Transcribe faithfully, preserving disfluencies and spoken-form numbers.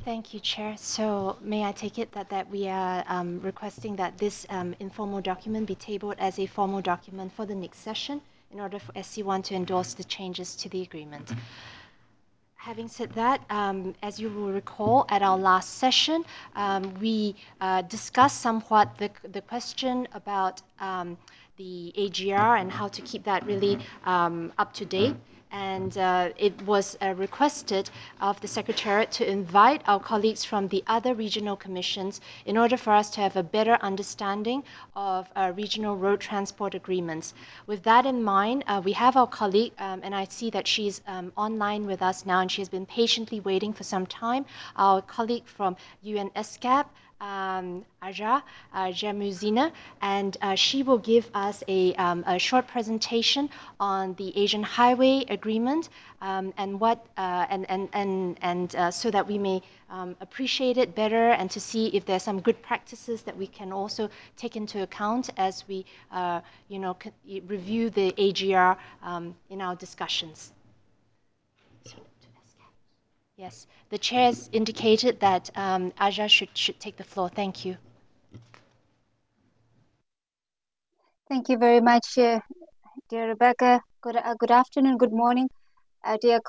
Thank you, Chair. So may I take it that, that we are um, requesting that this um, informal document be tabled as a formal document for the next session in order for S C one to endorse the changes to the agreement. Having said that, um, as you will recall, at our last session, um, we uh, discussed somewhat the, the question about um, the A G R and how to keep that really um, up to date. And uh, it was uh, requested of the Secretariat to invite our colleagues from the other regional commissions in order for us to have a better understanding of uh, regional road transport agreements. With that in mind, uh, we have our colleague, um, and I see that she's um, online with us now, and she has been patiently waiting for some time, our colleague from U N S C A P, um, Aja uh, Jamuzina, and uh, she will give us a, um, a short presentation on the Asian Highway Agreement um, and what uh, and and and and uh, so that we may um, appreciate it better and to see if there's some good practices that we can also take into account as we uh, you know review the A G R um, in our discussions. Yes, the chair has indicated that um, Aja should should take the floor. Thank you. Thank you very much, uh, dear Rebecca. Good, uh, good afternoon, good morning, uh, dear